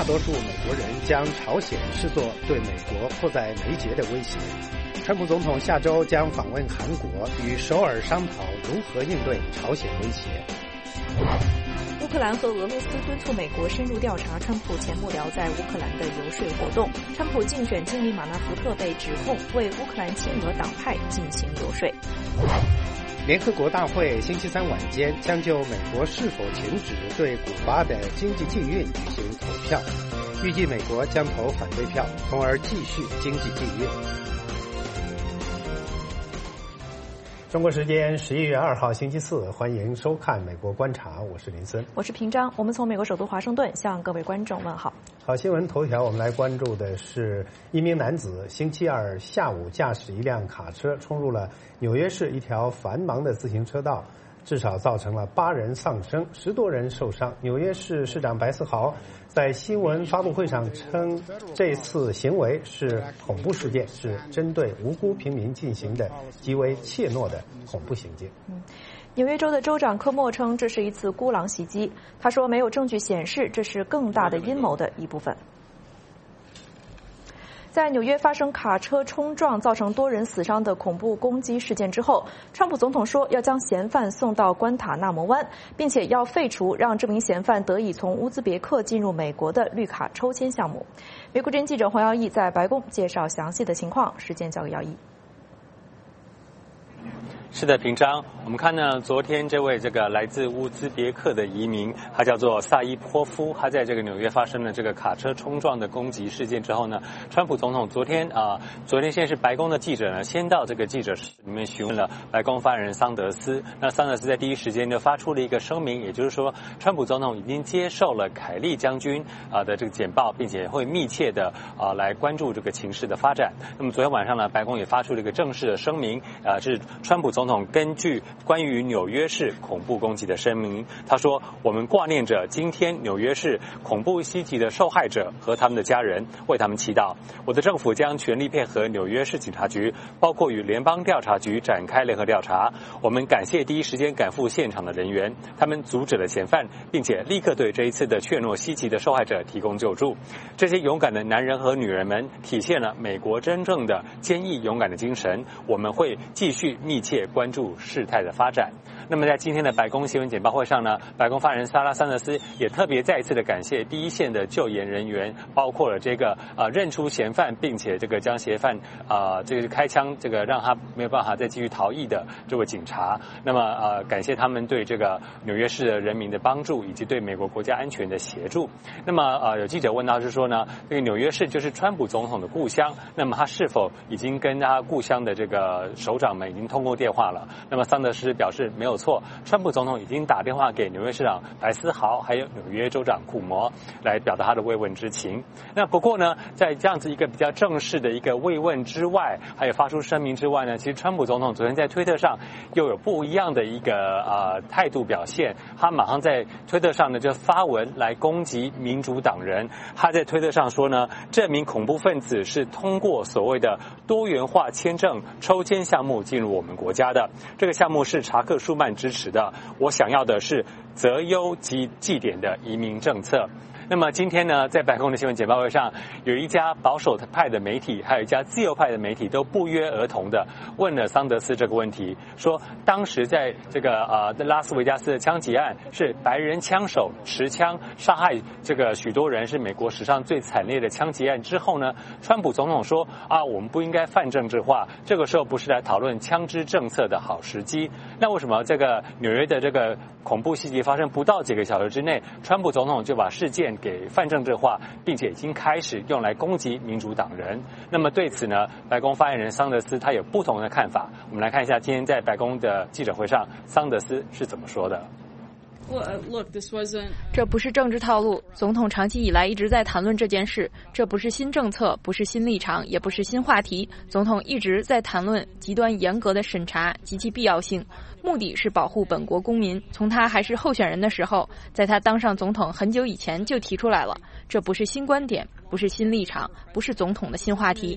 大多数美国人将朝鲜视作对美国迫在眉睫的威胁。川普总统下周将访问韩国，与首尔商讨如何应对朝鲜威胁。 乌克兰和俄罗斯敦促美国深入调查川普前幕僚在乌克兰的游说活动。川普竞选经理马纳福特被指控为乌克兰亲俄党派进行游说。 联合国大会星期三晚间将就美国是否停止对古巴的经济禁运举行投票，预计美国将投反对票，从而继续经济禁运。中国时间11月2号星期四，欢迎收看《美国观察》，我是林森， 我是平章。我们从美国首都华盛顿向各位观众问好。 好，新闻头条，我们来关注的是一名男子星期二下午驾驶一辆卡车冲入了纽约市一条繁忙的自行车道，至少造成了8人丧生，10多人受伤。纽约市市长白思豪在新闻发布会上称，这次行为是恐怖事件，是针对无辜平民进行的极为怯懦的恐怖行径。 纽约州的州长科莫称这是一次孤狼袭击，他说没有证据显示这是更大的阴谋的一部分。在纽约发生卡车冲撞造成多人死伤的恐怖攻击事件之后，川普总统说要将嫌犯送到关塔纳摩湾，并且要废除让这名嫌犯得以从乌兹别克进入美国的绿卡抽签项目。美国之音记者黄耀义在白宫介绍详细的情况，时间交给耀义。 是的，平章，我们看呢，昨天这位来自乌兹别克的移民，他叫做萨伊波夫，他在纽约发生了这个卡车冲撞的攻击事件之后呢，川普总统昨天先是白宫的记者呢，先到这个记者室里面询问了白宫发言人桑德斯。那桑德斯在第一时间就发出了一个声明，也就是说，川普总统已经接受了凯利将军的这个简报，并且会密切的来关注这个情势的发展。那么昨天晚上呢，白宫也发出了一个正式的声明，是川普总统根据关于纽约市恐怖攻击的声明，他说：“我们挂念着今天纽约市恐怖袭击的受害者和他们的家人，为他们祈祷。我的政府将全力配合纽约市警察局，包括与联邦调查局展开联合调查。我们感谢第一时间赶赴现场的人员，他们阻止了嫌犯，并且立刻对这一次的怯懦袭击的受害者提供救助。这些勇敢的男人和女人们体现了美国真正的坚毅勇敢的精神。我们会继续密切关注事态的发展。”那么在今天的白宫新闻简报会上呢，白宫发言人萨拉桑德斯也特别再一次的感谢第一线的救援人员，包括了认出嫌犯，并且将嫌犯开枪让他没有办法再继续逃逸的这位警察。那么感谢他们对纽约市的人民的帮助，以及对美国国家安全的协助。那么有记者问到是说呢，纽约市就是川普总统的故乡，那么他是否已经跟他故乡的首长们已经通过电话了？那么桑德斯表示没有错，川普总统已经打电话给纽约市长白思豪，还有纽约州长库摩，来表达他的慰问之情。那不过呢，在这样子一个比较正式的一个慰问之外，还有发出声明之外呢，其实川普总统昨天在推特上又有不一样的一个态度表现。他马上在推特上呢就发文来攻击民主党人。他在推特上说呢，这名恐怖分子是通过所谓的多元化签证抽签项目进入我们国家的，这个项目是查克舒曼支持的。我想要的是择优及绩点的移民政策。那么今天呢，在白宫的新闻简报会上，有一家保守派的媒体，还有一家自由派的媒体都不约而同的问了桑德斯这个问题，说当时在拉斯维加斯的枪击案是白人枪手持枪杀害许多人，是美国史上最惨烈的枪击案之后呢，川普总统说我们不应该泛政治化，这个时候不是来讨论枪支政策的好时机。那为什么纽约的恐怖袭击发生不到几个小时之内，川普总统就把事件给泛政治化，并且已经开始用来攻击民主党人？那么对此呢，白宫发言人桑德斯他有不同的看法。我们来看一下今天在白宫的记者会上，桑德斯是怎么说的。 这不是政治套路，总统长期以来一直在谈论这件事，这不是新政策，不是新立场，也不是新话题。总统一直在谈论极端严格的审查及其必要性，目的是保护本国公民。从他还是候选人的时候，在他当上总统很久以前就提出来了，这不是新观点，不是新立场，不是总统的新话题。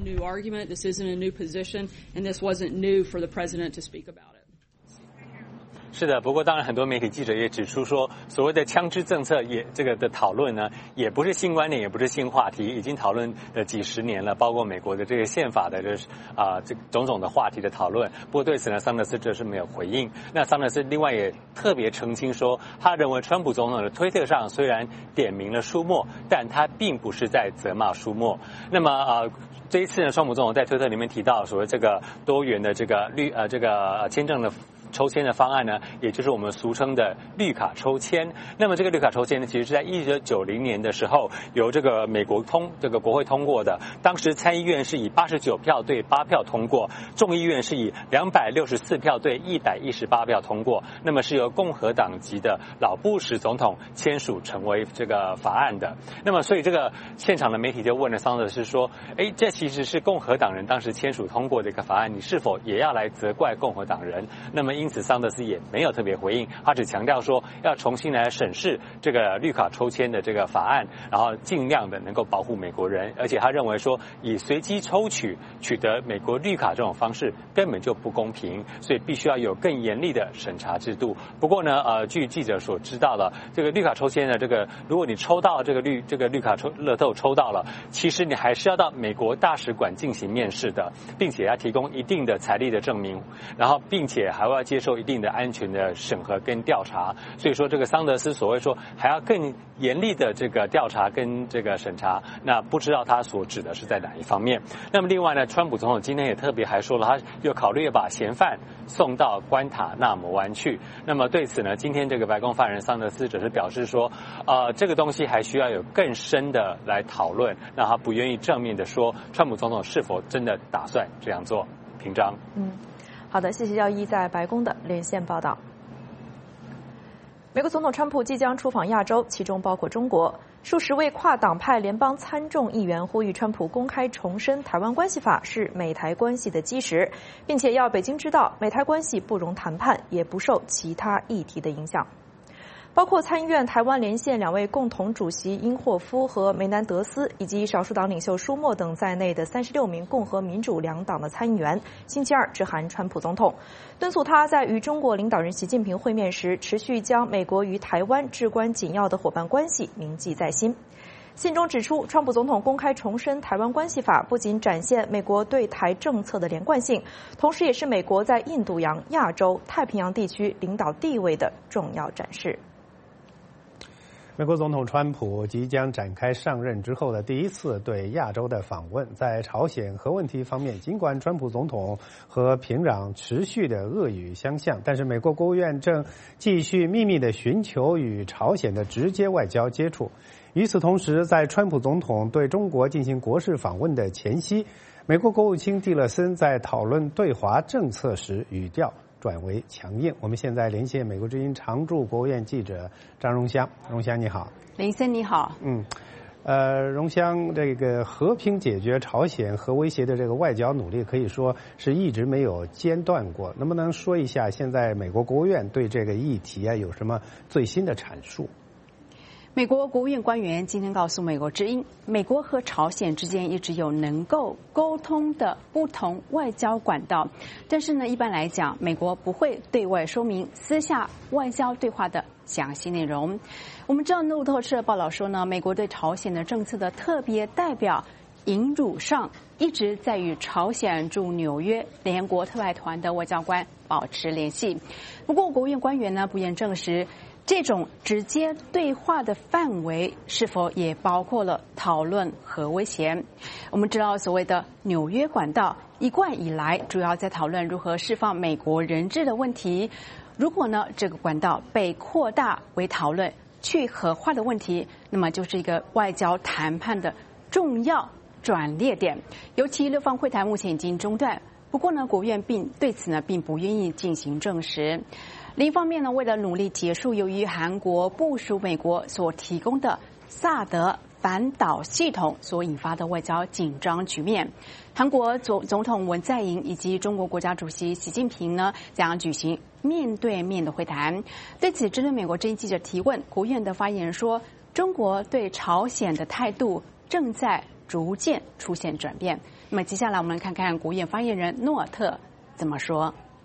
是的，不过当然很多媒体记者也指出说，所谓的枪支政策这个的讨论呢，也不是新观点，也不是新话题，已经讨论了几十年了，包括美国的这个宪法的这种种的话题的讨论。不过对此呢，桑德斯这是没有回应。那桑德斯另外也特别澄清说，他认为川普总统的推特上虽然点名了舒默，但他并不是在责骂舒默。那么这一次呢，川普总统在推特里面提到所谓这个多元的这个签证的抽签的方案呢，也就是我们俗称的绿卡抽签。那么这个绿卡抽签呢，其实是在1990年的时候由这个美国国会通过的。当时参议院是以89票对8票通过，众议院是以264票对118票通过。那么是由共和党籍的老布什总统签署成为这个法案的。那么所以这个现场的媒体就问了桑德斯说，这其实是共和党人当时签署通过的一个法案，你是否也要来责怪共和党人？那么因此桑德斯也没有特别回应，他只强调说要重新来审视这个绿卡抽签的这个法案，然后尽量的能够保护美国人。而且他认为说，以随机抽取得美国绿卡这种方式根本就不公平，所以必须要有更严厉的审查制度。不过呢，据记者所知道了，这个绿卡抽签的如果你抽到这个绿卡乐透抽到了，其实你还是要到美国大使馆进行面试的，并且要提供一定的财力的证明，然后并且还要接受一定的安全的审核跟调查。所以说这个桑德斯所谓说还要更严厉的这个调查跟这个审查，那不知道他所指的是在哪一方面。那么另外呢，川普总统今天也特别还说了，他又考虑把嫌犯送到关塔纳摩湾去。那么对此呢，今天这个白宫发言人桑德斯只是表示说，这个东西还需要有更深的来讨论，那他不愿意正面的说川普总统是否真的打算这样做。平章。 好的，谢谢耀一在白宫的连线报道。美国总统川普即将出访亚洲，其中包括中国。数十位跨党派联邦参众议员呼吁川普公开重申台湾关系法是美台关系的基石，并且要北京知道美台关系不容谈判，也不受其他议题的影响。包括参议院台湾连线2位共同主席殷霍夫和梅南德斯，以及少数党领袖舒默等在内的36名共和民主两党的参议员，星期二致函川普总统，敦促他在与中国领导人习近平会面时，持续将美国与台湾至关紧要的伙伴关系铭记在心。信中指出，川普总统公开重申台湾关系法不仅展现美国对台政策的连贯性，同时也是美国在印度洋、亚洲、太平洋地区领导地位的重要展示。 美国总统川普即将展开上任之后的第一次对亚洲的访问。在朝鲜核问题方面，尽管川普总统和平壤持续的恶语相向，但是美国国务院正继续秘密的寻求与朝鲜的直接外交接触。与此同时，在川普总统对中国进行国事访问的前夕，美国国务卿蒂勒森在讨论对华政策时语调转为强硬。我们现在连线美国之音常驻国务院记者张荣香。荣香你好。 林森你好。 荣香，这个和平解决朝鲜核威胁的这个外交努力可以说是一直没有间断过，能不能说一下现在美国国务院对这个议题有什么最新的阐述？ 美国国务院官员今天告诉美国之音，美国和朝鲜之间一直有能够沟通的不同外交管道，但是呢，一般来讲，美国不会对外说明私下外交对话的详细内容。我们知道路透社报道说呢，美国对朝鲜的政策的特别代表尹汝尚一直在与朝鲜驻纽约联合国特派团的外交官保持联系。不过，国务院官员呢不愿证实这种直接对话的范围是否也包括了讨论核威胁。我们知道，所谓的纽约管道一贯以来主要在讨论如何释放美国人质的问题。如果呢这个管道被扩大为讨论去核化的问题，那么就是一个外交谈判的重要转捩点。尤其六方会谈目前已经中断，不过呢，国务院对此呢并不愿意进行证实。另一方面呢，为了努力结束由于韩国部署美国所提供的萨德反导系统所引发的外交紧张局面，韩国总统文在寅以及中国国家主席习近平呢将举行面对面的会谈。对此，针对美国之音记者提问，国务院的发言人说，中国对朝鲜的态度正在逐渐出现转变。那么接下来我们来看看国务院发言人诺尔特怎么说。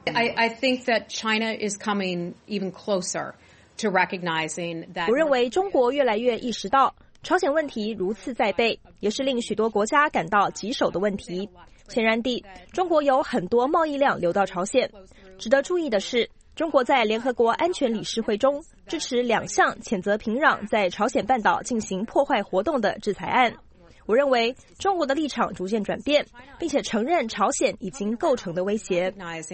I think that China is coming even closer to recognizing that. 我认为中国越来越意识到朝鲜问题如此在背，也是令许多国家感到棘手的问题。显然地，中国有很多贸易量流到朝鲜。值得注意的是，中国在联合国安全理事会中支持2项谴责平壤在朝鲜半岛进行破坏活动的制裁案。我认为中国的立场逐渐转变，并且承认朝鲜已经构成的威胁。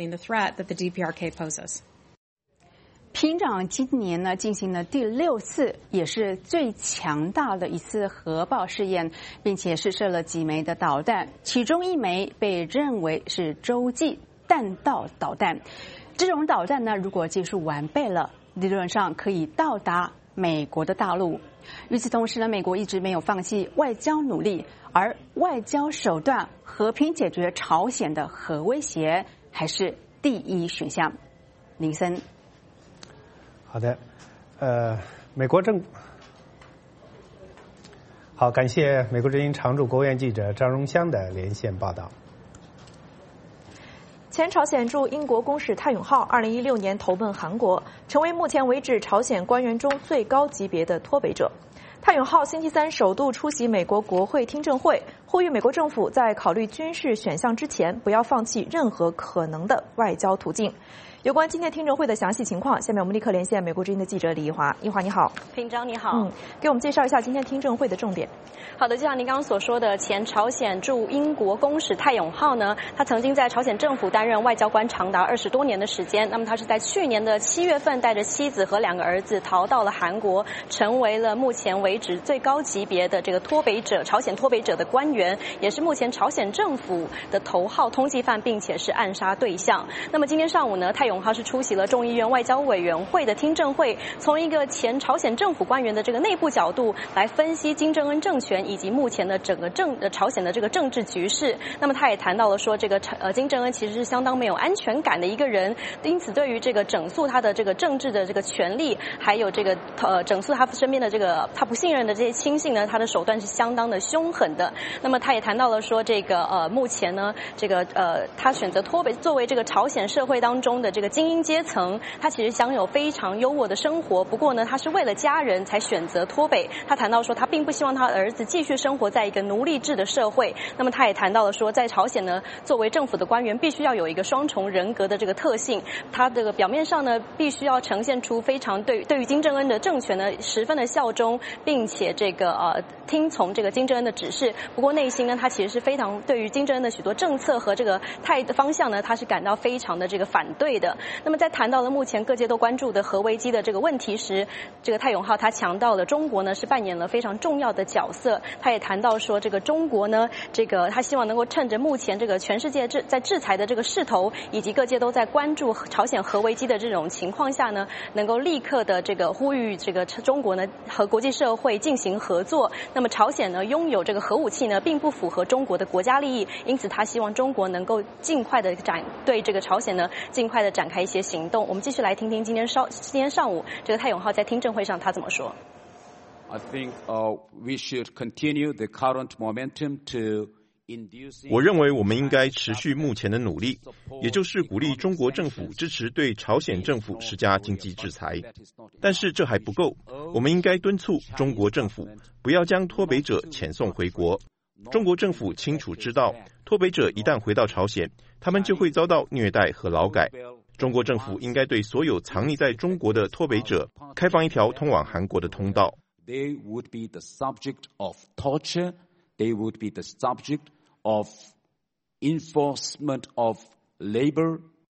平壤今年呢进行了第6次，也是最强大的一次核爆试验，并且试射了几枚的导弹，其中1枚被认为是洲际弹道导弹。这种导弹呢，如果技术完备了，理论上可以到达美国的大陆。与此同时呢，美国一直没有放弃外交努力，而外交手段和平解决朝鲜的核威胁还是第一选项。林森。 好的，美国好，感谢美国之音常驻国务院记者张荣香的连线报道。 前朝鲜驻英国公使泰永浩2016年投奔韩国，成为目前为止朝鲜官员中最高级别的脱北者。泰永浩星期3首度出席美国国会听证会，呼吁美国政府在考虑军事选项之前，不要放弃任何可能的外交途径。有关今天听证会的详细情况，下面我们立刻连线美国之音的记者李怡华。怡华你好。 平章你好。 给我们介绍一下今天听证会的重点。 好的，就像您刚刚所说的，前朝鲜驻英国公使泰永浩呢，他曾经在朝鲜政府担任外交官长达20多年的时间。那么他是在去年的7月份带着妻子和2个儿子逃到了韩国，成为了目前为止最高级别的这个脱北者，朝鲜脱北者的官员，也是目前朝鲜政府的头号通缉犯，并且是暗杀对象。那么今天上午呢，泰永浩是出席了众议院外交委员会的听证会，从一个前朝鲜政府官员的这个内部角度来分析金正恩政权以及目前的整个朝鲜的这个政治局势。那么他也谈到了说，这个金正恩其实是相当没有安全感的一个人，因此对于这个整肃他的这个政治的这个权利，还有这个整肃他身边的这个他不信任的这些亲信呢，他的手段是相当的凶狠的。那么他也谈到了说，这个目前呢，这个他选择脱北作为这个朝鲜社会当中的这个精英阶层，他其实享有非常优渥的生活，不过呢，他是为了家人才选择脱北。他谈到说，他并不希望他的儿子继续生活在一个奴隶制的社会。那么他也谈到了说，在朝鲜呢，作为政府的官员，必须要有一个双重人格的这个特性。他这个表面上呢，必须要呈现出非常对于金正恩的政权呢十分的效忠，并且这个听从这个金正恩的指示。不过内心呢，他其实是非常对于金正恩的许多政策和这个方向呢，他是感到非常的这个反对的。那么在谈到了目前各界都关注的核危机的这个问题时，这个泰永浩他强调了中国呢是扮演了非常重要的角色。他也谈到说，这个中国呢，这个他希望能够趁着目前这个全世界在制裁的这个势头，以及各界都在关注朝鲜核危机的这种情况下呢，能够立刻的这个呼吁这个中国呢和国际社会进行合作。那么朝鲜呢拥有这个核武器呢，并不符合中国的国家利益，因此他希望中国能够尽快的对这个朝鲜呢尽快的展开一些行动。我们继续来听听今天上午这个泰永浩在听证会上他怎么说。 I think we should continue the current momentum to induce. 我认为我们应该持续目前的努力，也就是鼓励中国政府支持对朝鲜政府施加经济制裁。但是这还不够，我们应该敦促中国政府不要将脱北者遣送回国。中国政府清楚知道，脱北者一旦回到朝鲜，他们就会遭到虐待和劳改。中国政府应该对所有藏匿在中国的脱北者开放一条通往韩国的通道。 They would be the subject of torture. They would be the subject of enforcement of labor.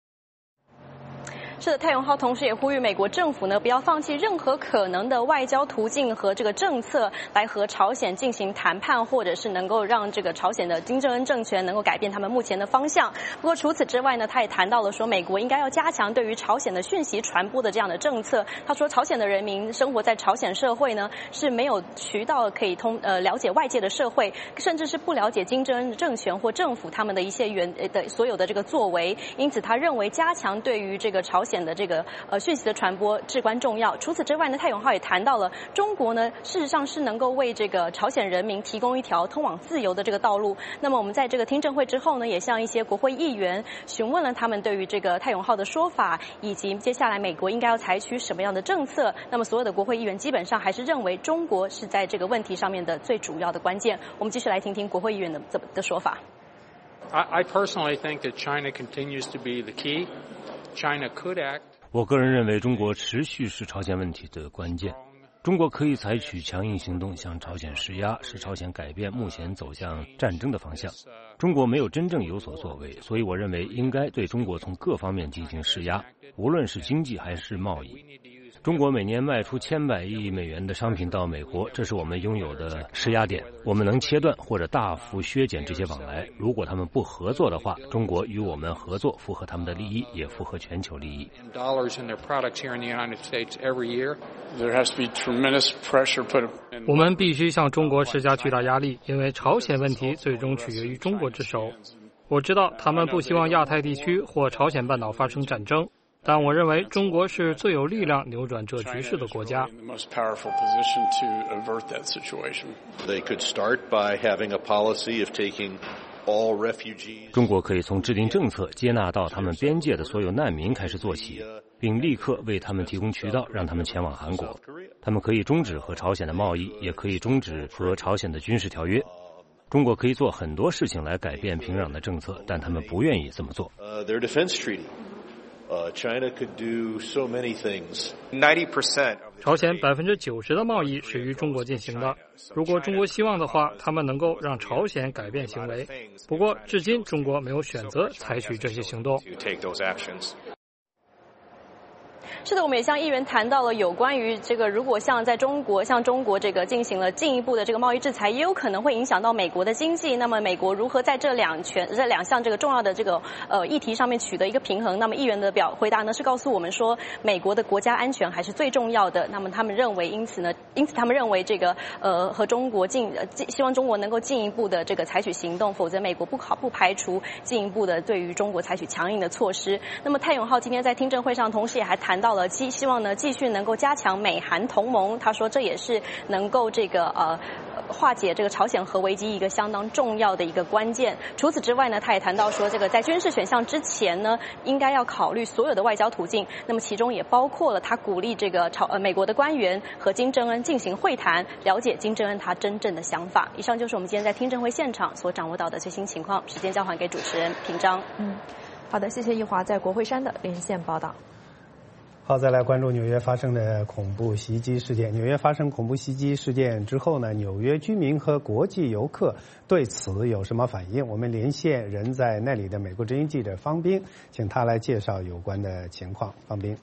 是的，泰永浩同时也呼吁美国政府呢，不要放弃任何可能的外交途径和这个政策来和朝鲜进行谈判，或者是能够让这个朝鲜的金正恩政权能够改变他们目前的方向。不过除此之外呢，他也谈到了说，美国应该要加强对于朝鲜的讯息传播的这样的政策。他说，朝鲜的人民生活在朝鲜社会呢，是没有渠道可以了解外界的社会，甚至是不了解金正恩的政权或政府他们的一些所有的这个作为。因此，他认为加强对于这个朝鲜险的这个讯息的传播至关重要。除此之外呢，泰永浩也谈到了中国呢，事实上是能够为这个朝鲜人民提供一条通往自由的这个道路。那么我们在这个听证会之后呢，也向一些国会议员询问了他们对于这个泰永浩的说法，以及接下来美国应该要采取什么样的政策。那么所有的国会议员基本上还是认为中国是在这个问题上面的最主要的关键。我们继续来听听国会议员的说法。 I personally think that China continues to be the key. China could act. 我个人认为，中国持续是朝鲜问题的关键。中国可以采取强硬行动向朝鲜施压，使朝鲜改变目前走向战争的方向。中国没有真正有所作为，所以我认为应该对中国从各方面进行施压，无论是经济还是贸易。中国每年卖出千百亿美元的商品到美国，这是我们拥有的施压点。我们能切断或者大幅削减这些往来。如果他们不合作的话，中国与我们合作符合他们的利益，也符合全球利益。 我们必须向中国施加巨大压力，因为朝鲜问题最终取决于中国之手。我知道他们不希望亚太地区或朝鲜半岛发生战争，但我认为中国是最有力量扭转这局势的国家。 中国可以从制定政策、接纳到他们边界的所有难民开始做起，并立刻为他们提供渠道，让他们前往韩国。他们可以终止和朝鲜的贸易，也可以终止和朝鲜的军事条约。中国可以做很多事情来改变平壤的政策，但他们不愿意这么做。 China could do so many things. 90%. 朝鲜90%的贸易是与中国进行的。如果中国希望的话，他们能够让朝鲜改变行为。不过，至今中国没有选择采取这些行动。 是的，我们也向议员谈到了有关于这个，如果向中国这个进行了进一步的这个贸易制裁，也有可能会影响到美国的经济。那么美国如何在这两项这个重要的这个议题上面取得一个平衡？那么议员的回答呢是告诉我们说，美国的国家安全还是最重要的。那么他们认为，因此他们认为这个和中国希望中国能够进一步的这个采取行动，否则美国不排除进一步的对于中国采取强硬的措施。那么泰永浩今天在听证会上，同时也还谈到了希望呢继续能够加强美韩同盟。他说这也是能够这个化解这个朝鲜核危机一个相当重要的一个关键。除此之外呢，他也谈到说，这个在军事选项之前呢，应该要考虑所有的外交途径。那么其中也包括了他鼓励这个美国的官员和金正恩进行会谈，了解金正恩他真正的想法。以上就是我们今天在听证会现场所掌握到的最新情况。时间交还给主持人平章。 好的，谢谢易华在国会山的连线报道。 好，再来关注纽约发生的恐怖袭击事件。纽约发生恐怖袭击事件之后呢，纽约居民和国际游客对此有什么反应？我们连线人在那里的美国之音记者方斌，请他来介绍有关的情况。方斌。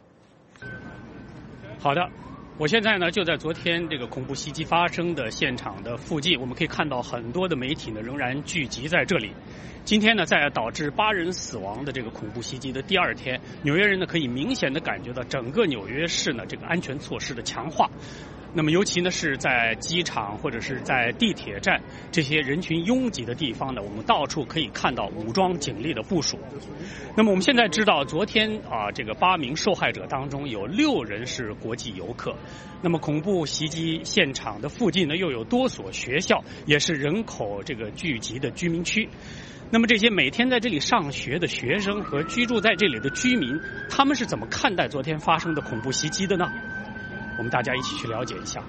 好的。我现在呢就在昨天这个恐怖袭击发生的现场的附近，我们可以看到很多的媒体呢仍然聚集在这里。今天呢，在导致8人死亡的这个恐怖袭击的第二天，纽约人呢可以明显的感觉到整个纽约市呢这个安全措施的强化。那么尤其呢是在机场或者是在地铁站这些人群拥挤的地方呢，我们到处可以看到武装警力的部署。那么我们现在知道，昨天这个8名受害者当中有6人是国际游客。那么恐怖袭击现场的附近呢，又有多所学校，也是人口这个聚集的居民区。那么这些每天在这里上学的学生和居住在这里的居民，他们是怎么看待昨天发生的恐怖袭击的呢？我们大家一起去了解一下。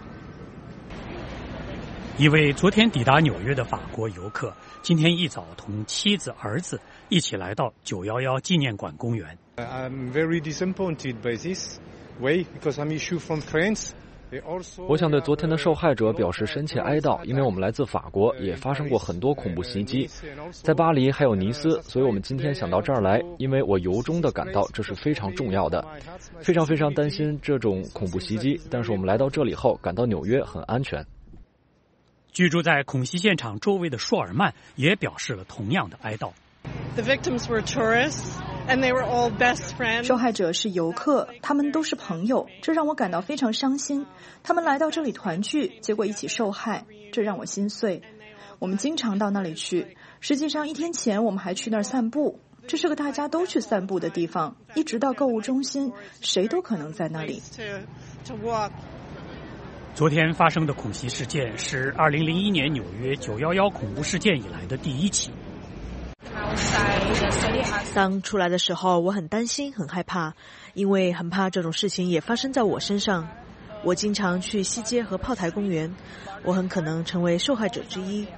一位昨天抵达纽约的法国游客，今天一早同妻子、儿子一起来到911纪念馆公园。 I'm very disappointed by this way because I'm issue from France. 我想对昨天的受害者表示深切哀悼，因为我们来自法国，也发生过很多恐怖袭击，在巴黎还有尼斯，所以我们今天想到这儿来，因为我由衷地感到这是非常重要的，非常非常担心这种恐怖袭击，但是我们来到这里后感到纽约很安全。 居住在恐袭现场周围的舒尔曼也表示了同样的哀悼。 The victims were tourists, and they were all best friends. 受害者是游客，他们都是朋友，这让我感到非常伤心。他们来到这里团聚，结果一起受害，这让我心碎。我们经常到那里去，实际上1天前我们还去那儿散步。 这是个大家都去散步的地方，一直到购物中心，谁都可能在那里。 昨天发生的恐袭事件是2001年纽约911恐怖事件以来的第一起。 当出来的时候，我很担心，很害怕，因为很怕这种事情也发生在我身上。我经常去西街和炮台公园，我很可能成为受害者之一。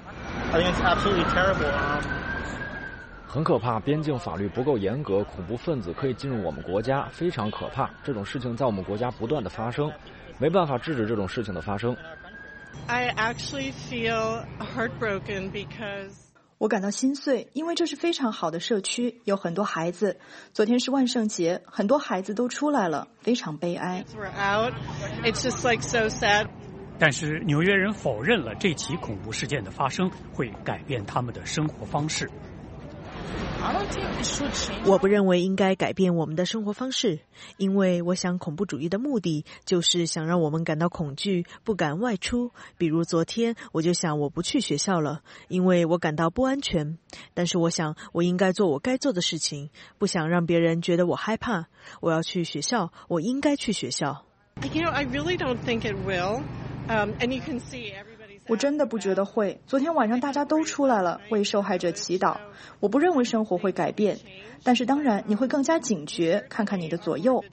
很可怕，边境法律不够严格，恐怖分子可以进入我们国家，非常可怕。这种事情在我们国家不断的发生，没办法制止这种事情的发生。 I actually feel heartbroken because 我感到心碎，因为这是非常好的社区，有很多孩子。昨天是万圣节，很多孩子都出来了，非常悲哀。 但是纽约人否认了这起恐怖事件的发生会改变他们的生活方式。 我不认为应该改变我们的生活方式，因为我想恐怖主义的目的就是想让我们感到恐惧，不敢外出。比如昨天我就想我不去学校了，因为我感到不安全。但是我想我应该做我该做的事情，不想让别人觉得我害怕。我要去学校，我应该去学校。 I really don't think it will. And you can see 我真的不觉得会。昨天晚上大家都出来了，为受害者祈祷。我不认为生活会改变，但是当然你会更加警觉，看看你的左右。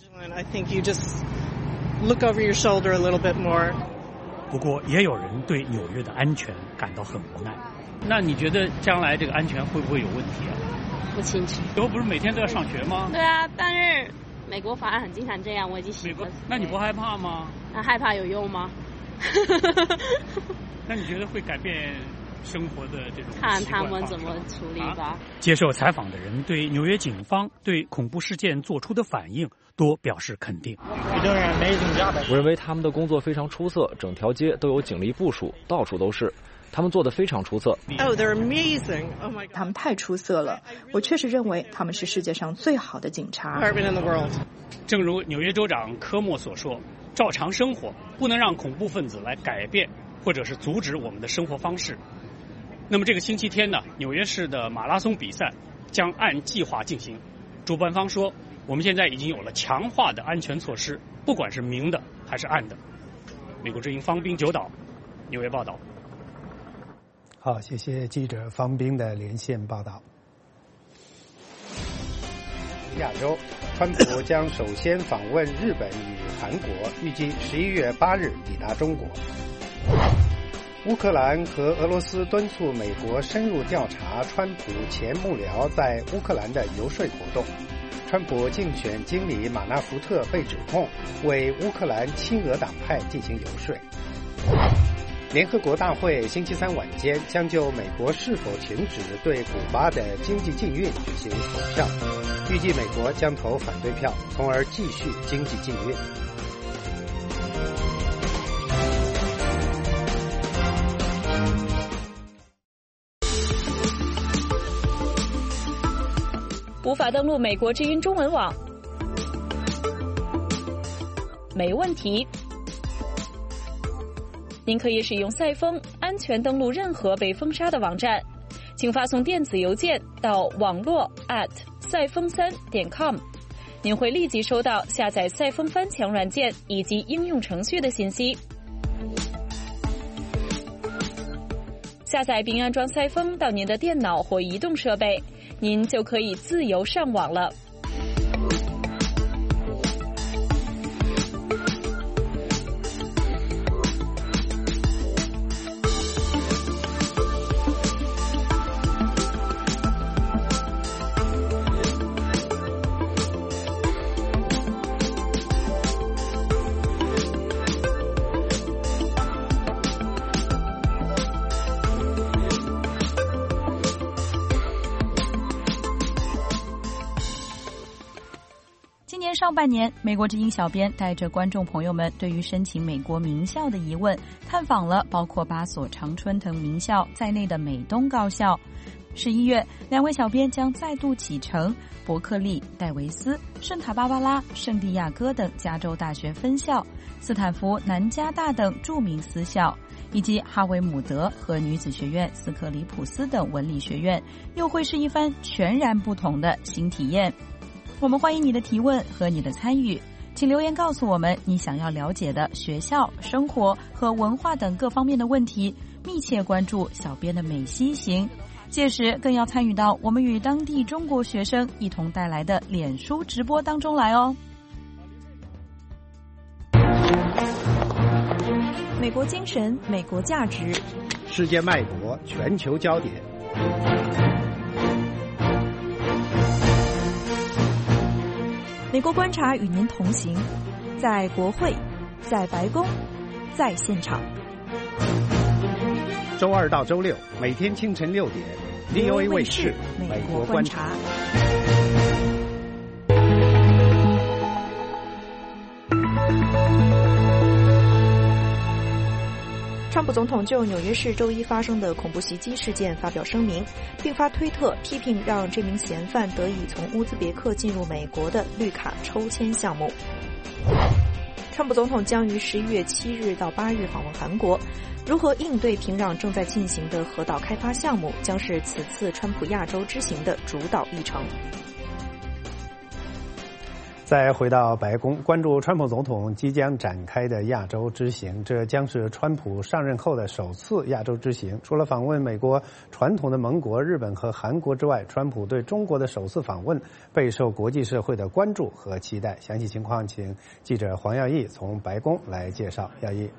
不过也有人对纽约的安全感到很无奈。那你觉得将来这个安全会不会有问题啊？ 不清楚。 以后不是每天都要上学吗？ 对啊，但是美国法案很经常这样，我已经习惯。 那你不害怕吗？ 那害怕有用吗？ 那你觉得会改变生活的这种？ 看他们怎么处理吧。 接受采访的人对纽约警方对恐怖事件做出的反应多表示肯定。 我认为他们的工作非常出色，整条街都有警力部署，到处都是。他们做得非常出色。 Oh, they're amazing! Oh my God! 他们太出色了，我确实认为他们是世界上最好的警察。 正如纽约州长科莫所说，照常生活不能让恐怖分子来改变或者是阻止我们的生活方式。那么这个星期天呢，纽约市的马拉松比赛将按计划进行。主办方说，我们现在已经有了强化的安全措施，不管是明的还是暗的。美国之音方斌九岛，纽约报道。 好，谢谢记者方斌的连线报道。亚洲，川普将首先访问日本与韩国，预计11月8日抵达中国。乌克兰和俄罗斯敦促美国深入调查川普前幕僚在乌克兰的游说活动。川普竞选经理马纳福特被指控为乌克兰亲俄党派进行游说。联合国大会星期三晚间将就美国是否停止对古巴的经济禁运举行投票，预计美国将投反对票，从而继续经济禁运。 无法登录美国之音中文网？没问题。您可以使用赛风安全登录任何被封杀的网站，请发送电子邮件到网络@赛风3.com，您会立即收到下载赛风翻墙软件以及应用程序的信息。下载并安装赛风到您的电脑或移动设备，您就可以自由上网了。 上半年，美国之音小编带着观众朋友们对于申请美国名校的疑问，探访了包括8所常春藤名校在内的美东高校。11月，2位小编将再度启程伯克利、戴维斯、圣塔芭芭拉、圣地亚哥等加州大学分校，斯坦福、南加大等著名私校， 以及哈维姆德和女子学院斯克里普斯等文理学院，又会是一番全然不同的新体验。我们欢迎你的提问和你的参与，请留言告诉我们你想要了解的学校、生活和文化等各方面的问题，密切关注小编的美西行。届时更要参与到我们与当地中国学生一同带来的脸书直播当中来哦。 美国精神，美国价值， 世界脉搏，全球焦点。 美国观察与您同行，在国会，在白宫，在现场。 周二到周六，每天清晨6点 ，VOA 卫视《美国观察》。 川普总统就纽约市周一发生的恐怖袭击事件发表声明，并发推特批评让这名嫌犯得以从乌兹别克进入美国的绿卡抽签项目。川普总统将于11月7日到8日访问韩国。如何应对平壤正在进行的核岛开发项目，将是此次川普亚洲之行的主导议程。 再回到白宫，关注川普总统即将展开的亚洲之行，这将是川普上任后的首次亚洲之行。除了访问美国传统的盟国日本和韩国之外，川普对中国的首次访问备受国际社会的关注和期待。详细情况，请记者黄耀义从白宫来介绍。耀义。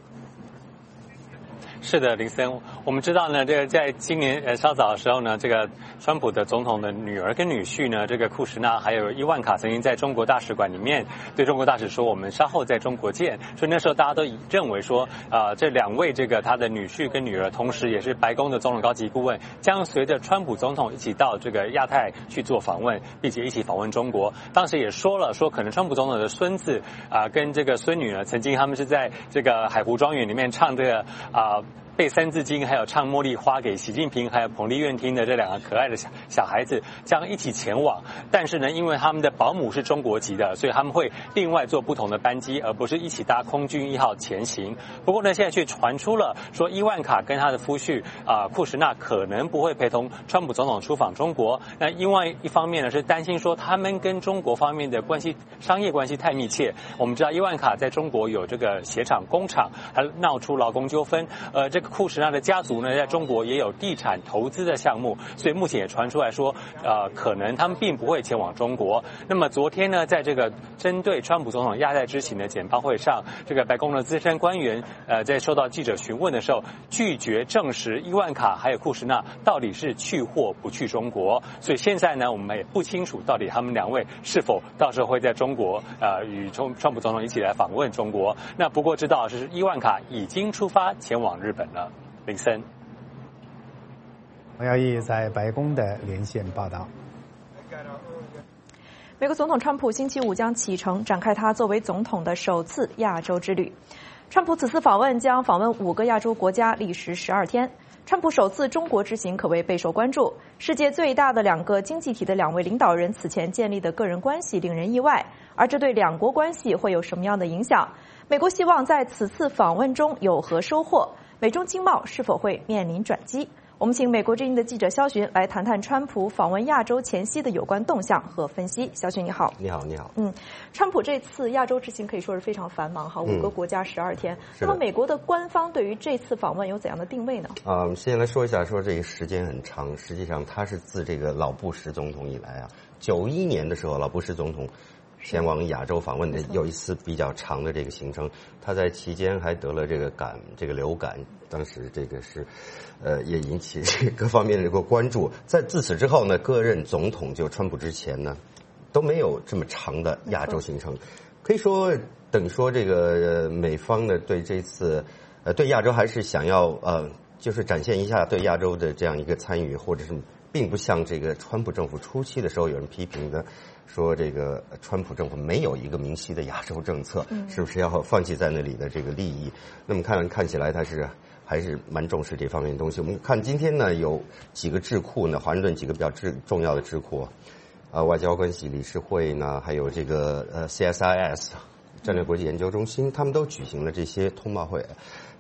是的，林森，我们知道呢，这个在今年稍早的时候呢，这个川普的总统的女儿跟女婿呢，这个库什纳还有伊万卡曾经在中国大使馆里面对中国大使说，我们稍后在中国见。所以那时候大家都认为说，这两位这个他的女婿跟女儿，同时也是白宫的总统高级顾问，将随着川普总统一起到这个亚太去做访问，并且一起访问中国。当时也说了，说可能川普总统的孙子跟这个孙女呢，曾经他们是在这个海湖庄园里面唱这个背三字经，还有唱茉莉花给习近平还有彭丽媛听的这两个可爱的小孩子将一起前往。但是呢，因为他们的保姆是中国籍的，所以他们会另外坐不同的班机，而不是一起搭空军1号前行。不过呢，现在却传出了说伊万卡跟他的夫婿库什纳可能不会陪同川普总统出访中国。那另外一方面呢，是担心说他们跟中国方面的关系商业关系太密切。我们知道伊万卡在中国有这个鞋厂工厂，还闹出劳工纠纷，这个库什纳的家族呢，在中国也有地产投资的项目，所以目前也传出来说，可能他们并不会前往中国。那么昨天呢，在这个针对川普总统亚太之行的简报会上，这个白宫的资深官员在受到记者询问的时候，拒绝证实伊万卡还有库什纳到底是去或不去中国。所以现在呢，我们也不清楚到底他们两位是否到时候会在中国与川普总统一起来访问中国。那不过知道是伊万卡已经出发前往日本了。林森， 黄耀义在白宫的连线报道。 美国总统川普星期五将启程，展开他作为总统的首次亚洲之旅。川普此次访问将访问5个亚洲国家，历时12天。川普首次中国之行可谓备受关注。世界最大的2个经济体的2位领导人此前建立的个人关系令人意外，而这对两国关系会有什么样的影响？美国希望在此次访问中有何收获？美中经贸是否会面临转机？我们请美国之音的记者肖寻来谈谈川普访问亚洲前夕的有关动向和分析。肖寻你好。 你好，你好。 川普这次亚洲之行可以说是非常繁忙哈，5个国家12天。那么美国的官方对于这次访问有怎样的定位呢？ 先来说一下，说这个时间很长，实际上他是自这个老布什总统以来91年的时候，老布什总统前往亚洲访问的有一次比较长的这个行程，他在期间还得了这个流感，当时这个是也引起各方面的这个关注。在自此之后呢，各任总统就川普之前呢都没有这么长的亚洲行程，可以说等于说这个美方呢对这次对亚洲还是想要就是展现一下对亚洲的这样一个参与，或者是并不像这个川普政府初期的时候有人批评的说这个川普政府没有一个明晰的亚洲政策，是不是要放弃在那里的这个利益？那么看起来他是还是蛮重视这方面的东西。我们看今天呢有几个智库呢，华盛顿几个比较重要的智库外交关系理事会呢，还有这个CSIS 战略国际研究中心，他们都举行了这些通报会。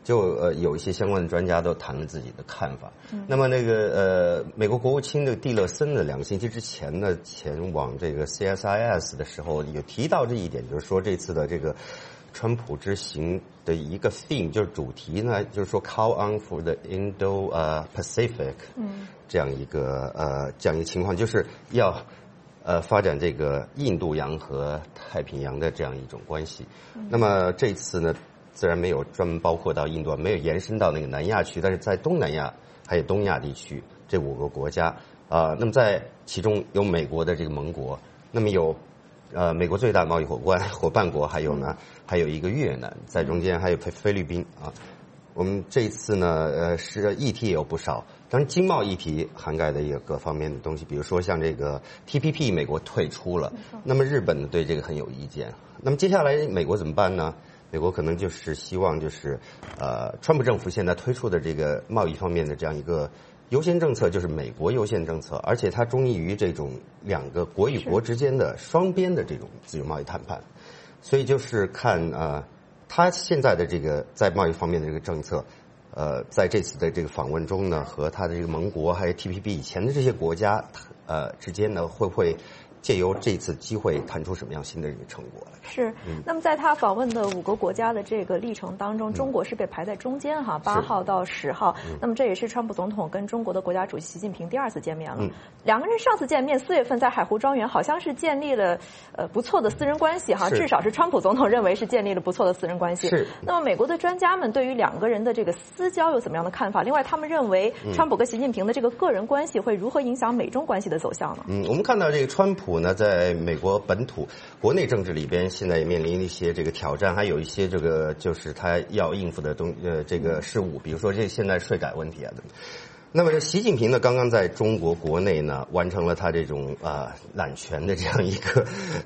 就有一些相关的专家都谈了自己的看法。那么那个美国国务卿的蒂勒森呢，2个星期之前呢前往这个 CSIS 的时候有提到这一点，就是说这次的这个川普之行的一个 theme 就是主题呢，就是说 Call on for the Indo-Pacific 这样一个情况，就是要发展这个印度洋和太平洋的这样一种关系。那么这次呢，自然没有专门包括到印度，没有延伸到那个南亚区，但是在东南亚还有东亚地区这5个国家那么在其中有美国的这个盟国，那么有美国最大贸易伙伴国，还有一个越南，在中间还有菲律宾啊。我们这一次呢是议题也有不少，当然经贸议题涵盖的也有各方面的东西，比如说像这个 TPP 美国退出了，那么日本对这个很有意见。那么接下来美国怎么办呢？美国可能就是希望川普政府现在推出的这个贸易方面的这样一个优先政策，就是美国优先政策，而且它忠于于这种2个国与国之间的双边的这种自由贸易谈判，所以就是看他现在的这个在贸易方面的这个政策，在这次的这个访问中呢，和他的这个盟国还有 TPP 以前的这些国家之间呢，会不会借由这次机会谈出什么样新的这个成果来？ 是，那么在他访问的5个国家的这个历程当中，中国是被排在中间哈，8号到10号。那么这也是川普总统跟中国的国家主席习近平第2次见面了。2个人上次见面4月份在海湖庄园，好像是建立了不错的私人关系哈，至少是川普总统认为是建立了不错的私人关系。 是。 那么美国的专家们对于2个人的这个私交有怎么样的看法？另外，他们认为川普跟习近平的这个个人关系会如何影响美中关系的走向呢？ 我们看到这个川普呢，在美国本土国内政治里边，现在也面临一些这个挑战，还有一些这个就是他要应付的这个事务，比如说这现在税改问题啊等等。那么习近平呢，刚刚在中国国内呢完成了他这种揽权的这样一个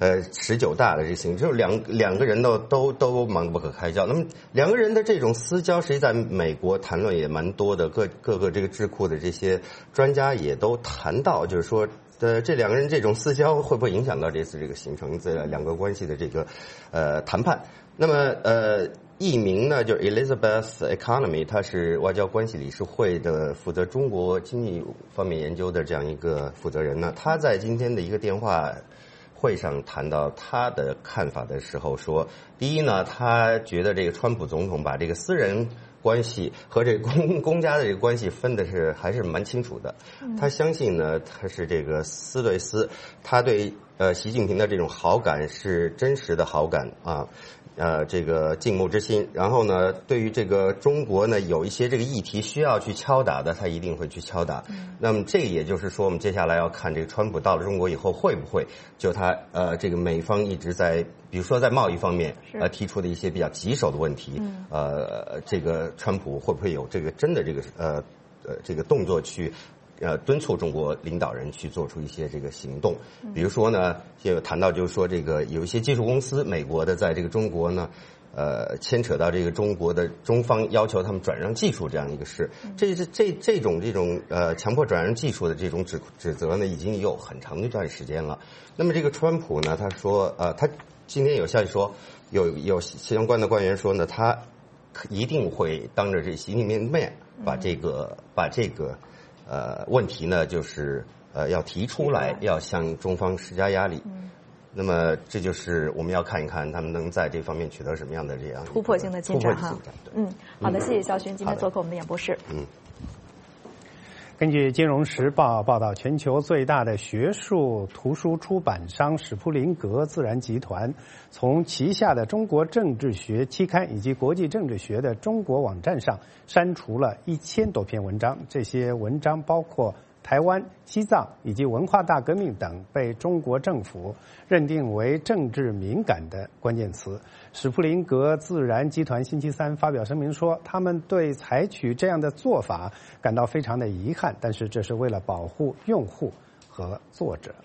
19大的这个行程，就是两个人都忙得不可开交。那么2个人的这种私交，实际在美国谈论也蛮多的，各个这个智库的这些专家也都谈到，就是说这2个人这种私交会不会影响到这次这个形成这2个关系的这个谈判？那么艺名呢，就是 Elizabeth Economy， 他是外交关系理事会的负责中国经济方面研究的这样一个负责人呢。他在今天的一个电话会上谈到他的看法的时候说，第一呢，他觉得这个川普总统把这个私人关系和这公家的这个关系分的还是蛮清楚的。他相信呢，他是这个私对私，他对习近平的这种好感是真实的好感啊。这个敬慕之心，然后呢，对于这个中国呢，有一些这个议题需要去敲打的，他一定会去敲打。那么这也就是说，我们接下来要看这个川普到了中国以后，会不会就他这个美方一直在，比如说在贸易方面提出的一些比较棘手的问题，这个川普会不会有这个真的这个动作去敦促中国领导人去做出一些这个行动，比如说呢，也有谈到就是说这个有一些技术公司，美国的在这个中国呢，牵扯到这个中国的中方要求他们转让技术这样一个事，这种强迫转让技术的这种指责呢，已经有很长的一段时间了。那么这个川普呢，他说他今天有消息说有相关的官员说呢，他一定会当着这习近平面把这个问题呢，就是要提出来，要向中方施加压力。那么这就是我们要看一看他们能在这方面取得什么样的这样突破性的进展哈。好的，谢谢肖勋今天做客我们的演播室。 根据《金融时报》报道，全球最大的学术图书出版商史普林格自然集团从旗下的中国政治学期刊以及国际政治学的中国网站上删除了1000多篇文章，这些文章包括台湾、西藏以及文化大革命等被中国政府认定为政治敏感的关键词。史普林格自然集团星期三发表声明说，他们对采取这样的做法感到非常的遗憾，但是这是为了保护用户和作者。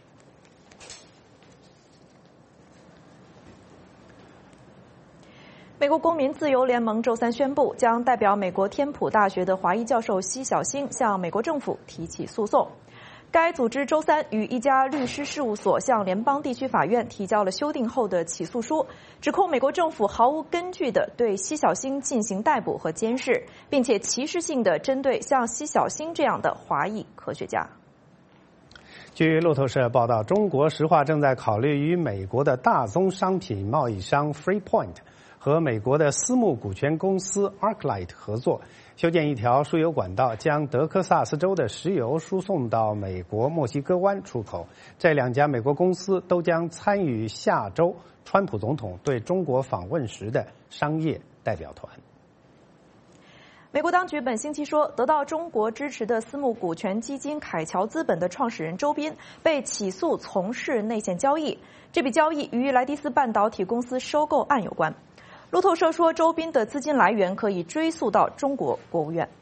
美国公民自由联盟周三宣布，将代表美国天普大学的华裔教授奚晓星向美国政府提起诉讼。 该组织周三与一家律师事务所向联邦地区法院提交了修订后的起诉书，指控美国政府毫无根据地对奚晓星进行逮捕和监视，并且歧视性地针对像奚晓星这样的华裔科学家。 据路透社报道，中国石化正在考虑与美国的大宗商品贸易商 Freeport 和美国的私募股权公司 ArcLight 合作，修建一条输油管道，将德克萨斯州的石油输送到美国墨西哥湾出口。这两家美国公司都将参与下周川普总统对中国访问时的商业代表团。 美国当局本星期说，得到中国支持的私募股权基金凯乔资本的创始人周斌被起诉从事内线交易，这笔交易与莱蒂斯半导体公司收购案有关。路透社说，周斌的资金来源可以追溯到中国国务院。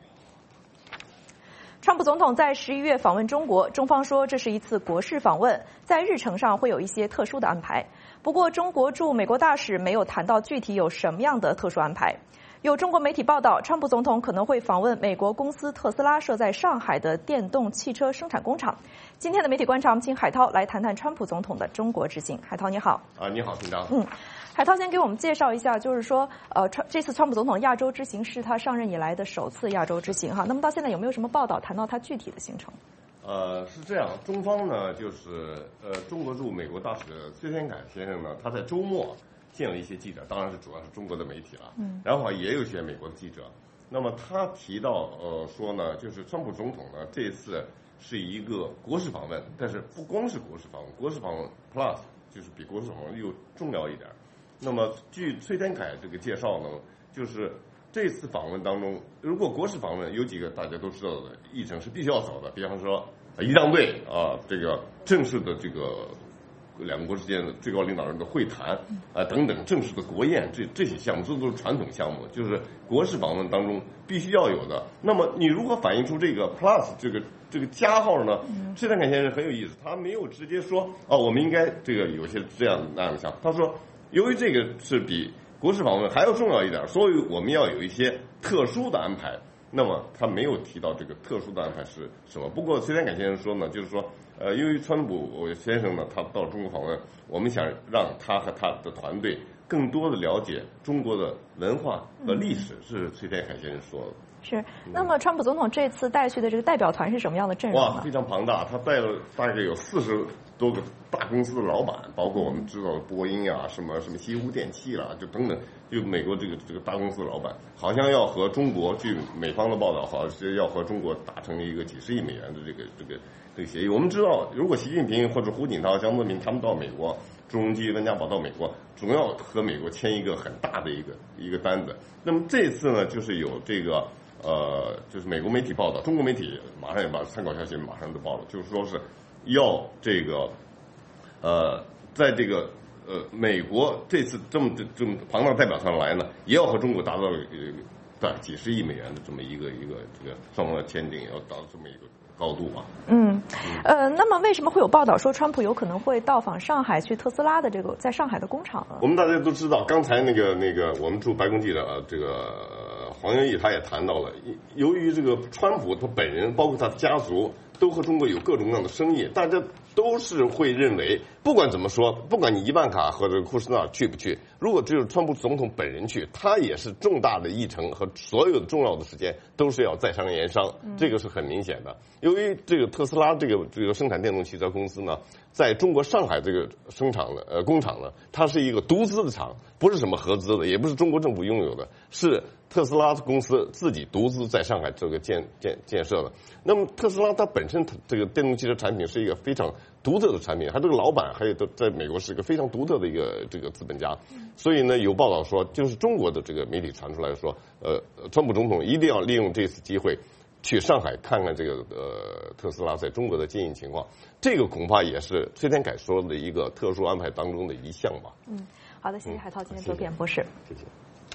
川普总统在11月访问中国，中方说这是一次国事访问，在日程上会有一些特殊的安排。不过，中国驻美国大使没有谈到具体有什么样的特殊安排。有中国媒体报道，川普总统可能会访问美国公司特斯拉设在上海的电动汽车生产工厂。今天的媒体观察，我们请海涛来谈谈川普总统的中国之行。海涛你好。 你好，听章。 海涛先给我们介绍一下，就是说，这次川普总统亚洲之行是他上任以来的首次亚洲之行哈。那么到现在有没有什么报道谈到他具体的行程？ 是这样，中方呢就是中国驻美国大使崔天凯先生呢，他在周末见了一些记者，当然是主要是中国的媒体了，然后也有一些美国的记者。那么他提到说呢，就是川普总统呢这一次是一个国事访问，但是不光是国事访问，国事访问 Plus 就是比国事访问又重要一点。那么据崔天凯这个介绍呢，就是这次访问当中，如果国事访问有几个大家都知道的议程是必须要走的，比方说仪仗队这个正式的这个两国之间的最高领导人的会谈等等正式的国宴，这些项目这都是传统项目，就是国事访问当中必须要有的。那么你如何反映出这个 plus 这个加号呢？崔天凯先生很有意思，他没有直接说我们应该这个有些这样那样的项目，他说由于这个是比国事访问还要重要一点，所以我们要有一些特殊的安排。那么他没有提到这个特殊的安排是什么。不过崔天凯先生说呢，就是说由于川普先生呢他到中国访问，我们想让他和他的团队更多的了解中国的文化和历史，是崔天凯先生说的。 是，那么川普总统这次带去的这个代表团是什么样的阵容呢？ 非常庞大，他带了大概有40多个大公司的老板，包括我们知道的波音啊，什么西湖电器啦，就等等，就美国这个大公司的老板，好像要和中国，据美方的报道，好像是要和中国达成一个几十亿美元的这个协议。我们知道，如果习近平或者胡锦涛、江泽民他们到美国，朱镕基、温家宝到美国，总要和美国签一个很大的一个单子。那么这次呢，就是有这个。就是美国媒体报道，中国媒体马上也把参考消息马上就报了，就是说是要这个在这个美国这次这么庞大代表团来呢，也要和中国达到几十亿美元的这么一个这个双方的签订，要达到这么一个高度吧。 那么为什么会有报道说川普有可能会到访上海，去特斯拉的这个在上海的工厂呢？ 我们大家都知道，刚才那个我们驻白宫记者这个黄英义他也谈到了，由于这个川普他本人包括他的家族都和中国有各种各样的生意，大家都是会认为，不管怎么说，不管你伊万卡和这个库什纳去不去，如果只有川普总统本人去，他也是重大的议程和所有的重要的时间都是要在商言商，这个是很明显的。由于这个特斯拉这个生产电动汽车公司呢，在中国上海这个生产的工厂呢，它是一个独资的厂，不是什么合资的，也不是中国政府拥有的，是特斯拉公司自己独资在上海这个建设的。那么特斯拉它本身这个电动汽车产品是一个非常独特的产品，它这个老板还有在美国是一个非常独特的一个这个资本家，所以呢有报道说，就是中国的这个媒体传出来说，川普总统一定要利用这次机会去上海看看这个特斯拉在中国的经营情况，这个恐怕也是崔天凯说的一个特殊安排当中的一项吧。 好的，谢谢海涛今天做点博士。 谢谢。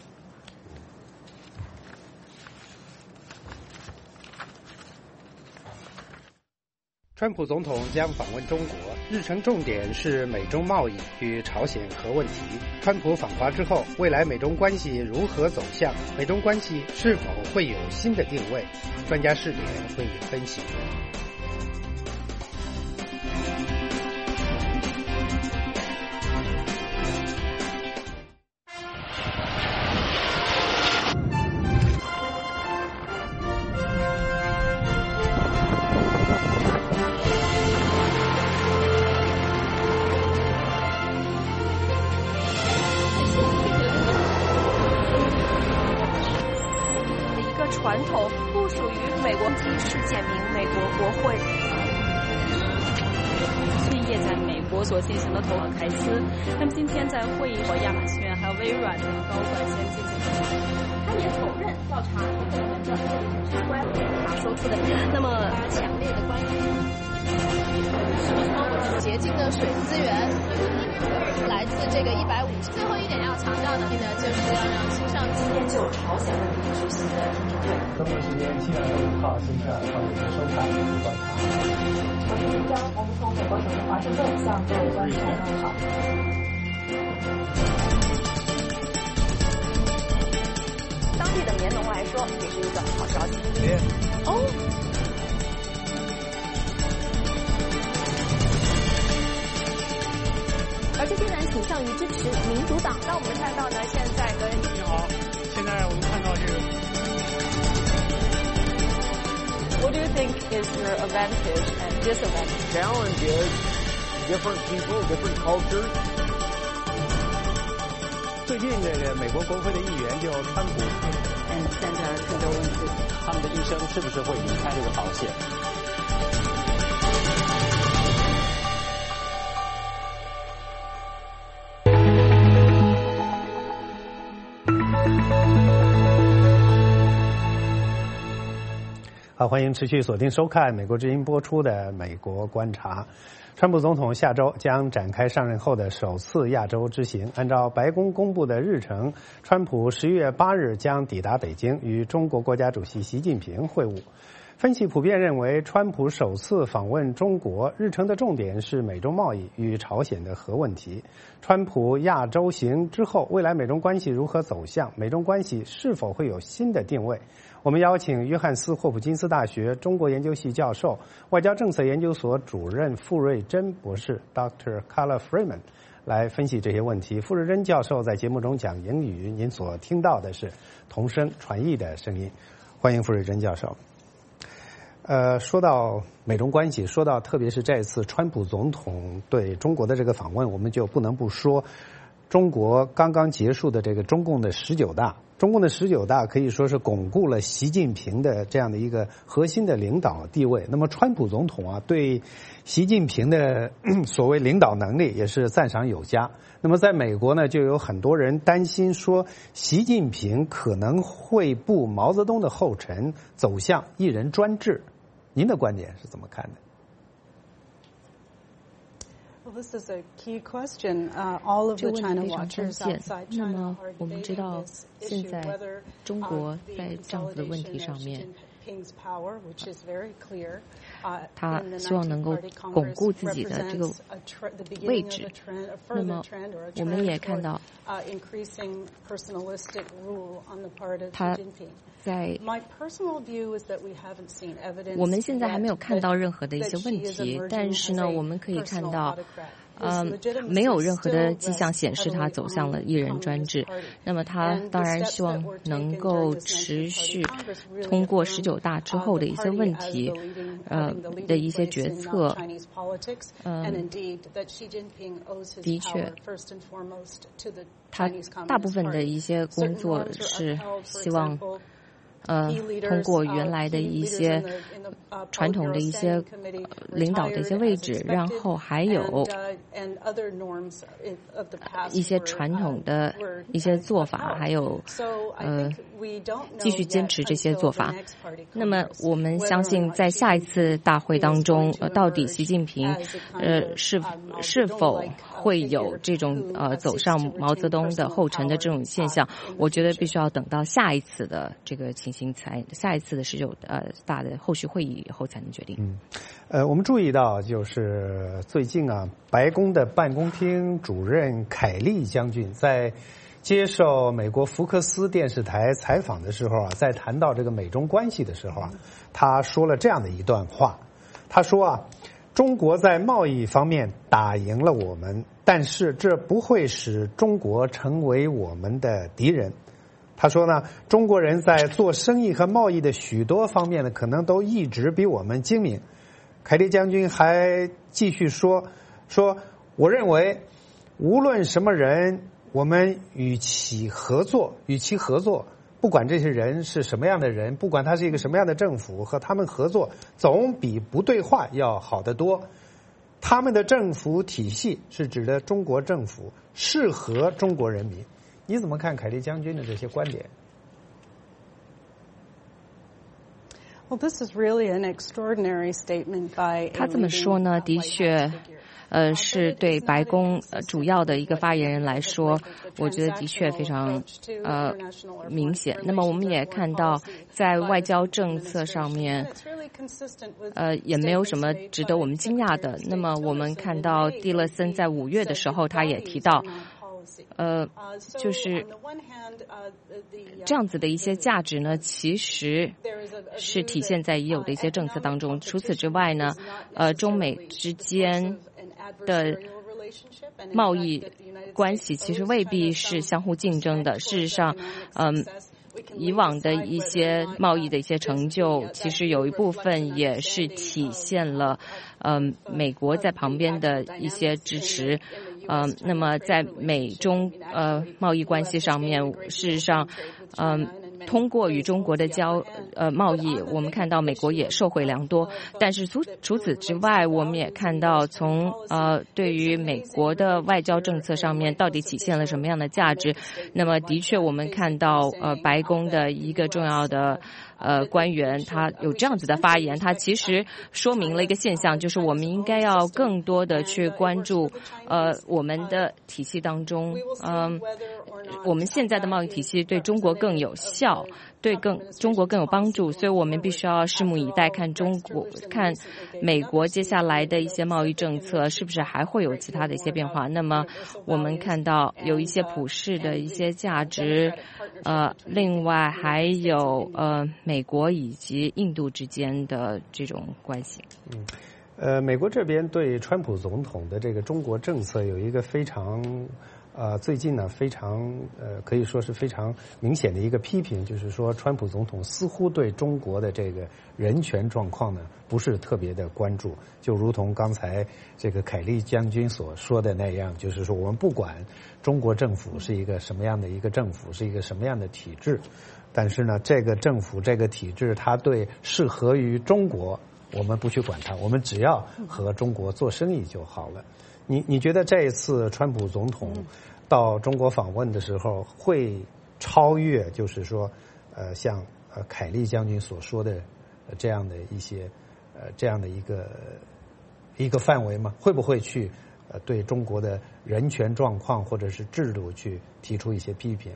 川普总统将访问中国，日程重点是美中贸易与朝鲜核问题。川普访华之后，未来美中关系如何走向？美中关系是否会有新的定位？专家视点为你分析。 名美国国会。企业在美国所进行的投行凯斯，他们今天在会议和亚马逊还有微软的高管先进行他也否认调查和我们的相关他说出的那么强烈的关系。 洁净的水资源来自这个150。最后一点要强调的呢，就是要让新上今天就朝鲜问题举行的听证会。 中国时间7月5号星期二，欢迎收看《观察》。 朝鲜即将我们从美国首都华盛顿向各位观众问好。当地的棉农来说，也是一个好消息。而这些人倾向于支持民主党。那我们看到呢，现在跟你好，现在我们看到这个。 What do you think is your advantage and disadvantage? Challenge is different people, different cultures. 最近这个美国国会的议员就川普 and Senator condolences. 他们的医生是不是会离开这个保险？ 好，欢迎持续锁定收看美国之音播出的《美国观察》。川普总统下周将展开上任后的首次亚洲之行。按照白宫公布的日程，川普11月8日将抵达北京，与中国国家主席习近平会晤。分析普遍认为，川普首次访问中国，日程的重点是美中贸易与朝鲜的核问题。川普亚洲行之后，未来美中关系如何走向？美中关系是否会有新的定位？我们邀请约翰斯霍普金斯大学中国研究系教授、外交政策研究所主任傅瑞珍博士 Dr. Carla Freeman 来分析这些问题。傅瑞珍教授在节目中讲英语，您所听到的是同声传译的声音。欢迎傅瑞珍教授。说到美中关系，说到特别是这次川普总统对中国的这个访问，我们就不能不说中国刚刚结束的这个中共的19大。中共的19大可以说是巩固了习近平的这样的一个核心的领导地位。那么川普总统啊，对习近平的所谓领导能力也是赞赏有加。那么在美国呢，就有很多人担心说，习近平可能会步毛泽东的后尘，走向一人专制。您的观点是怎么看的 ？Well, this is a key question. All of the China 这问题非常关键。那么我们知道，现在中国在这样子的问题上面，他希望能够巩固自己的这个位置。那么我们也看到，他在我们现在还没有看到任何的一些问题，但是呢，我们可以看到没有任何的迹象显示他走向了一人专制。那么他当然希望能够持续通过19大之后的一些问题的一些决策的确他大部分的一些工作是希望通过原来的一些传统的一些领导的一些位置，然后还有一些传统的一些做法，还有继续坚持这些做法。那么我们相信在下一次大会当中，到底习近平是否会有这种走上毛泽东的后尘的这种现象，我觉得必须要等到下一次的这个情形下一次的19大的后续会议以后才能决定。 我们注意到就是最近啊，白宫的办公厅主任凯利将军在接受美国福克斯电视台采访的时候啊，在谈到这个美中关系的时候啊，他说了这样的一段话。他说啊，中国在贸易方面打赢了我们，但是这不会使中国成为我们的敌人。他说呢，中国人在做生意和贸易的许多方面呢，可能都一直比我们精明。凯利将军还继续说，我认为无论什么人，我们与其合作， 不管这些人是什么样的人，不管他是一个什么样的政府，和他们合作总比不对话要好得多。他们的政府体系是指的中国政府，适合中国人民。你怎么看凯利将军的这些观点？ Well, this is really an extraordinary statement by 他这么说呢，的确，是对白宫主要的一个发言人来说，我觉得的确非常明显。那么我们也看到，在外交政策上面，也没有什么值得我们惊讶的。那么我们看到蒂勒森在5月的时候，他也提到。就是这样子的一些价值呢，其实是体现在已有的一些政策当中。除此之外呢，中美之间的贸易关系其实未必是相互竞争的。事实上，以往的一些贸易的一些成就，其实有一部分也是体现了美国在旁边的一些支持。那么在美中贸易关系上面，事实上，通过与中国的贸易，我们看到美国也受惠良多。但是除此之外，我们也看到从对于美国的外交政策上面到底体现了什么样的价值。那么的确，我们看到白宫的一个重要的官员，他有这样子的发言，他其实说明了一个现象，就是我们应该要更多的去关注我们的体系当中，我们现在的贸易体系对中国更有效，对中国更有帮助，所以我们必须要拭目以待，看美国接下来的一些贸易政策是不是还会有其他的一些变化。那么我们看到有一些普世的一些价值，另外还有美国以及印度之间的这种关系。 美国这边对川普总统的这个中国政策有一个非常最近呢非常可以说是非常明显的一个批评，就是说川普总统似乎对中国的这个人权状况呢不是特别的关注，就如同刚才这个凯利将军所说的那样，就是说我们不管中国政府是一个什么样的一个政府，是一个什么样的体制，但是呢这个政府这个体制它对适合于中国我们不去管它，我们只要和中国做生意就好了。你觉得这一次川普总统到中国访问的时候会超越就是说像凯利将军所说的这样的一些这样的一个范围吗？会不会去对中国的人权状况或者是制度去提出一些批评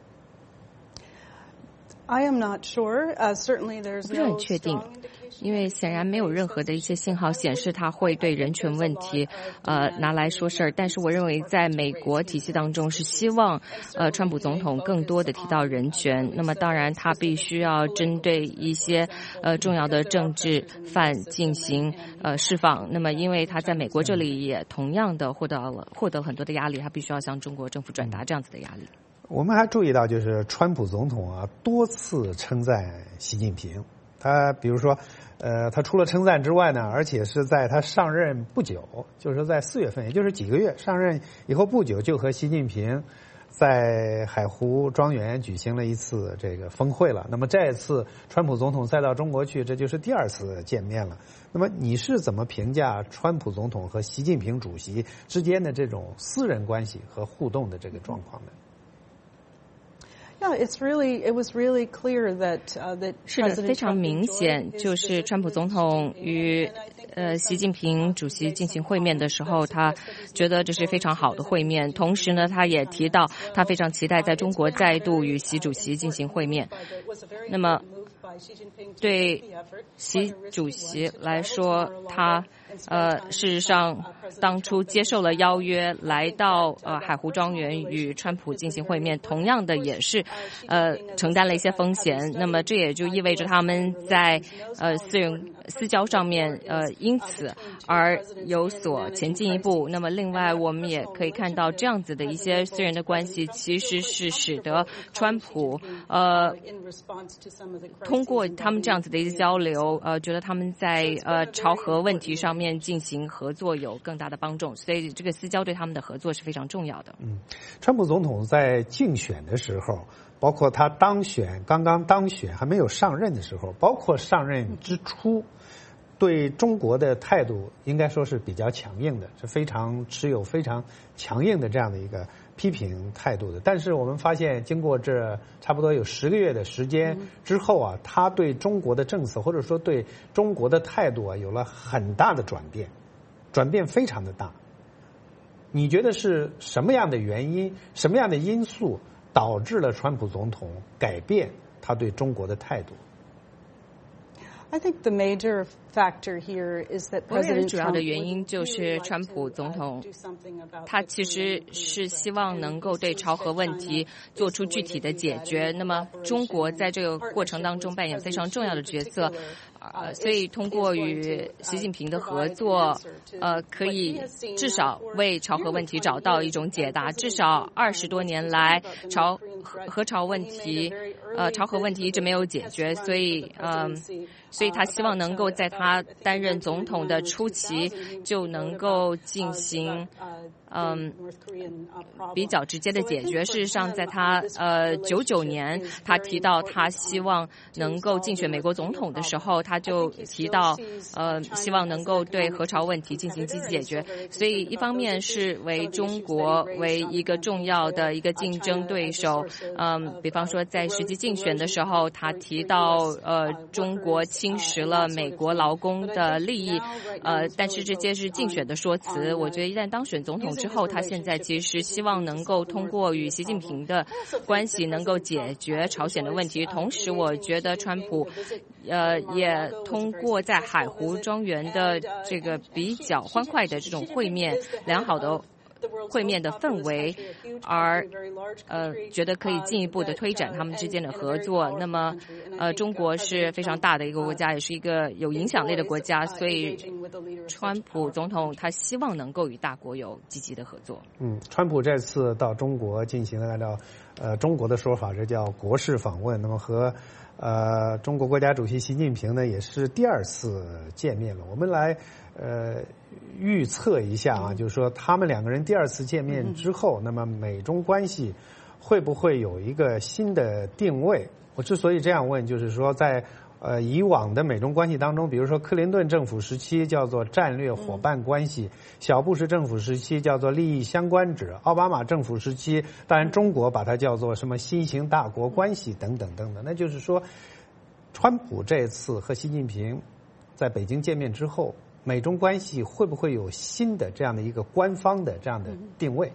？I am not sure. Certainly, there's 不是很确定，因为显然没有任何的一些信号显示他会对人权问题拿来说事儿。但是我认为在美国体系当中是希望川普总统更多的提到人权。那么当然他必须要针对一些重要的政治犯进行释放。那么因为他在美国这里也同样的获得很多的压力，他必须要向中国政府转达这样子的压力。 我们还注意到，就是川普总统多次称赞习近平。他比如说，他除了称赞之外呢，而且是在他上任不久，就是在4月份，也就是几个月上任以后不久，就和习近平在海湖庄园举行了一次这个峰会了。那么这次川普总统再到中国去，这就是第2次见面了。那么你是怎么评价川普总统和习近平主席之间的这种私人关系和互动的这个状况呢 ？Yeah, it was really clear that 是的，非常明显，就是川普总统与习近平主席进行会面的时候，他觉得这是非常好的会面。同时呢，他也提到他非常期待在中国再度与习主席进行会面。那么对习主席来说，他事实上当初接受了邀约来到海湖庄园与川普进行会面，同样的也是承担了一些风险。那么这也就意味着他们在私交上面因此而有所前进一步。那么另外我们也可以看到，这样子的一些私人的关系其实是使得川普通过他们这样子的一些交流觉得他们在朝核问题上面面进行合作有更大的帮助，所以这个私交对他们的合作是非常重要的。 川普总统在竞选的时候，包括他刚刚当选还没有上任的时候，包括上任之初，对中国的态度应该说是比较强硬的，是持有非常强硬的这样的一个批评态度的。但是我们发现，经过这差不多有10个月的时间之后啊，他对中国的政策或者说对中国的态度啊，有了很大的转变非常的大。你觉得是什么样的原因、什么样的因素导致了川普总统改变他对中国的态度 ？I think the major factor here is that 我认为主要的原因就是川普总统，他其实是希望能够对朝核问题做出具体的解决。那么中国在这个过程当中扮演非常重要的角色，所以通过与习近平的合作，可以至少为朝核问题找到一种解答。至少20多年来，朝核问题一直没有解决，所以他希望能够在他担任总统的初期就能够进行比较直接的解决。事实上，在他99年他提到他希望能够竞选美国总统的时候，他就提到希望能够对核朝问题进行积极解决。所以一方面是为中国为一个重要的一个竞争对手，比方说在实际竞选的时候，他提到中国侵蚀了美国劳工的利益，但是这些是竞选的说辞。我觉得一旦当选总统之后，他现在其实希望能够通过与习近平的关系能够解决朝鲜的问题。同时我觉得川普也通过在海湖庄园的这个比较欢快的这种会面，良好的会面的氛围，而觉得可以进一步的推展他们之间的合作。那么中国是非常大的一个国家，也是一个有影响力的国家，所以川普总统他希望能够与大国有积极的合作。 川普这次到中国进行了按照中国的说法，这叫国事访问。那么和中国国家主席习近平呢也是第2次见面了。我们来预测一下啊，就是说他们2个人第2次见面之后，那么美中关系会不会有一个新的定位？我之所以这样问，就是说在以往的美中关系当中，比如说克林顿政府时期叫做战略伙伴关系，小布什政府时期叫做利益相关者，奥巴马政府时期当然中国把它叫做什么新型大国关系等等等等。那就是说川普这次和习近平在北京见面之后，美中关系会不会有新的这样的一个官方的这样的定位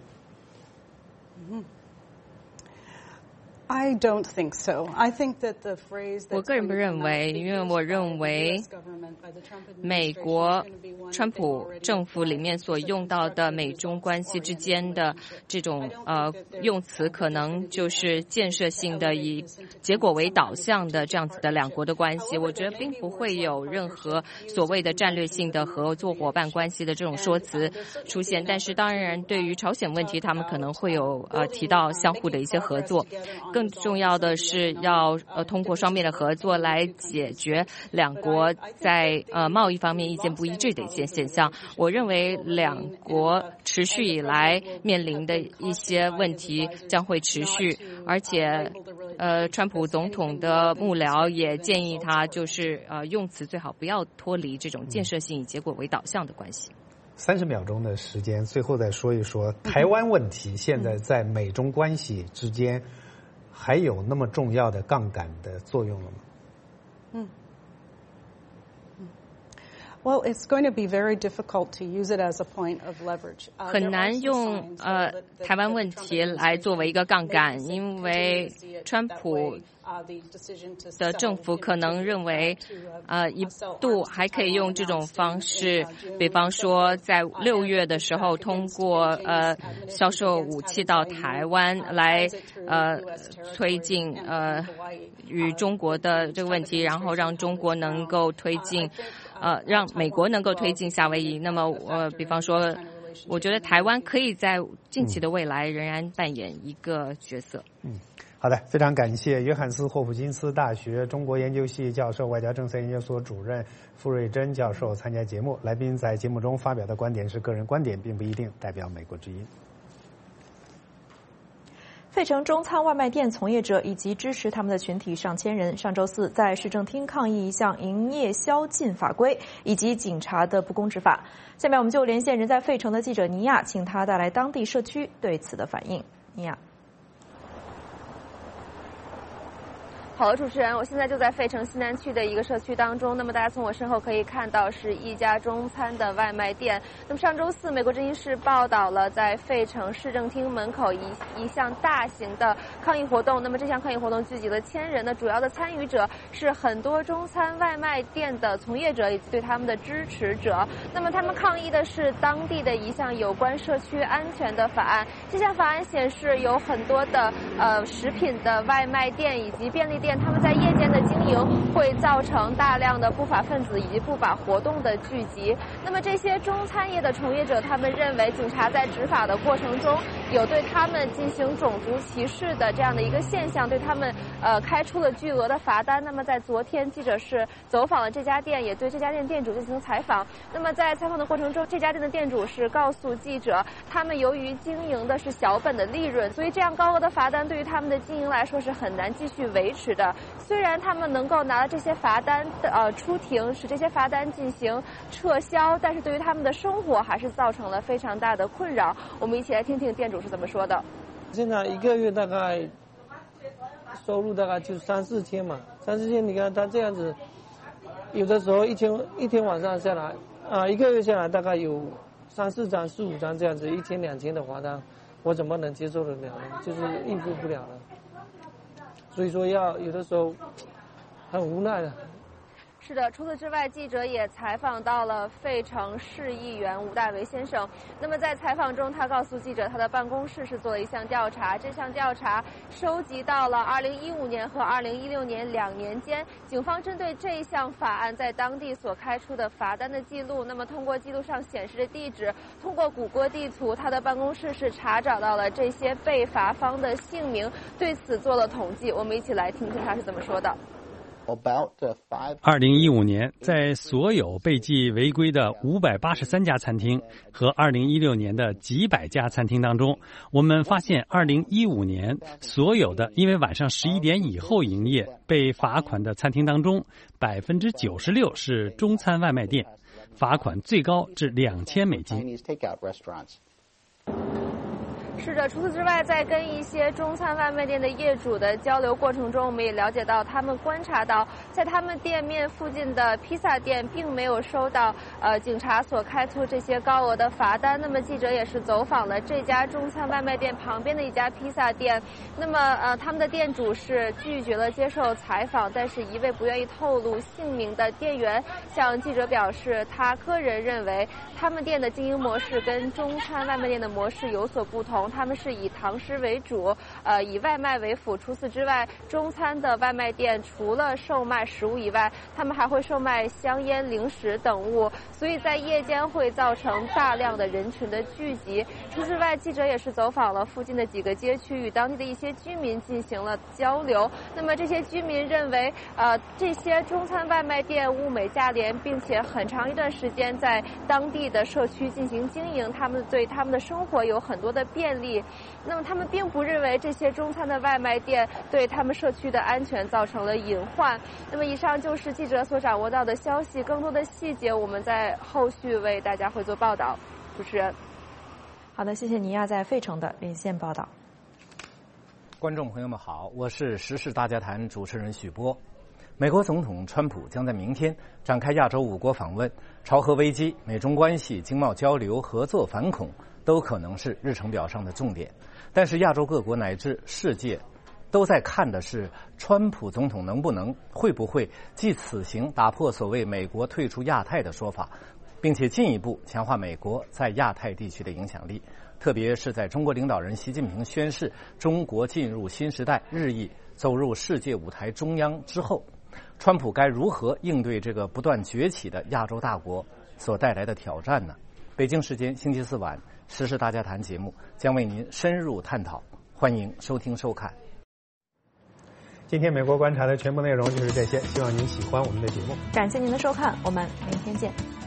？I don't think so. I think that the phrase 我个人不认为，因为我认为美国川普政府里面所用到的美中关系之间的这种用词，可能就是建设性的以结果为导向的这样子的两国的关系。我觉得并不会有任何所谓的战略性的合作伙伴关系的这种说辞出现。但是当然对于朝鲜问题，他们可能会有提到相互的一些合作。更重要的是要通过双边的合作来解决两国在贸易方面意见不一致的一些现象。我认为两国持续以来面临的一些问题将会持续，而且川普总统的幕僚也建议他就是用词最好不要脱离这种建设性以结果为导向的关系。 30秒钟的时间，最后再说一说台湾问题，现在在美中关系之间还有那么重要的杠杆的作用了吗 ？Well, it's going to be very difficult to use it as a point of leverage. 很难用台湾问题来作为一个杠杆，因为川普的政府可能认为一度还可以用这种方式，比方说在6月的时候通过销售武器到台湾来推进与中国的这个问题，然后让中国能够推进让美国能够推进夏威夷。那么比方说我觉得台湾可以在近期的未来仍然扮演一个角色。 好的，非常感谢约翰斯霍普金斯大学中国研究系教授、外交政策研究所主任傅瑞珍教授参加节目。来宾在节目中发表的观点是个人观点，并不一定代表美国之音。 费城中餐外卖店从业者以及支持他们的群体上千人，上周四在市政厅抗议一项营业宵禁法规以及警察的不公执法。下面我们就连线人在费城的记者尼亚，请他带来当地社区对此的反应。尼亚。 好的，主持人，我现在就在费城西南区的一个社区当中。那么大家从我身后可以看到是一家中餐的外卖店。那么上周四，美国之音是报道了在费城市政厅门口一项大型的抗议活动。那么这项抗议活动聚集了1000人的，主要的参与者是很多中餐外卖店的从业者以及对他们的支持者。那么他们抗议的是当地的一项有关社区安全的法案。这项法案显示有很多的食品的外卖店以及便利店，他们在夜间的经营会造成大量的不法分子以及不法活动的聚集。那么这些中餐业的从业者，他们认为警察在执法的过程中有对他们进行种族歧视的这样的一个现象，对他们开出了巨额的罚单。那么在昨天，记者是走访了这家店，也对这家店店主进行采访。那么在采访的过程中，这家店的店主是告诉记者，他们由于经营的是小本的利润，所以这样高额的罚单对于他们的经营来说是很难继续维持的。虽然他们能够拿了这些罚单出庭，使这些罚单进行撤销，但是对于他们的生活还是造成了非常大的困扰。我们一起来听听店主是怎么说的。 现在一个月大概收入大概就3-4千嘛，3-4千，你看他这样子，有的时候一天晚上下来，一个月下来大概有3-4张、4-5张这样子，1000-2000的罚单，我怎么能接受得了呢？就是应付不了了。所以说有的时候很无奈的。 是的，除此之外，记者也采访到了费城市议员吴大维先生。那么在采访中，他告诉记者，他的办公室是做了一项调查。这项调查收集到了2015年和2016年2年间，警方针对这项法案在当地所开出的罚单的记录。那么通过记录上显示的地址，通过谷歌地图，他的办公室是查找到了这些被罚方的姓名，对此做了统计。我们一起来听听他是怎么说的。 2015年，在所有被记违规的583家餐厅和2016年的几百家餐厅当中，我们发现2015年所有的因为晚上11点以后营业被罚款的餐厅当中，96%是中餐外卖店，罚款最高至$2000。 是的，除此之外，在跟一些中餐外卖店的业主的交流过程中，我们也了解到，他们观察到，在他们店面附近的披萨店并没有收到警察所开出这些高额的罚单。那么记者也是走访了这家中餐外卖店旁边的一家披萨店，那么他们的店主是拒绝了接受采访，但是一位不愿意透露姓名的店员向记者表示，他个人认为他们店的经营模式跟中餐外卖店的模式有所不同。他们是以堂食为主，以外卖为辅。除此之外，中餐的外卖店除了售卖食物以外，他们还会售卖香烟、零食等物，所以在夜间会造成大量的人群的聚集。除此之外，记者也是走访了附近的几个街区，与当地的一些居民进行了交流。那么这些居民认为，这些中餐外卖店物美价廉，并且很长一段时间在当地的社区进行经营，他们对他们的生活有很多的便利。那么他们并不认为这些中餐的外卖店对他们社区的安全造成了隐患。那么以上就是记者所掌握到的消息，更多的细节我们在后续为大家会做报道。主持人， 好的，谢谢尼亚在费城的连线报道。 观众朋友们好，我是时事大家谈主持人许波。美国总统川普将在明天展开亚洲5国访问，朝核危机、美中关系、经贸交流、合作反恐都可能是日程表上的重点。但是亚洲各国乃至世界都在看的是川普总统会不会继此行打破所谓美国退出亚太的说法，并且进一步强化美国在亚太地区的影响力。特别是在中国领导人习近平宣示中国进入新时代，日益走入世界舞台中央之后，川普该如何应对这个不断崛起的亚洲大国所带来的挑战呢？北京时间星期4晚，时事大家谈节目将为您深入探讨，欢迎收听收看。 今天美国观察的全部内容就是这些，希望您喜欢我们的节目。 感谢您的收看，我们明天见。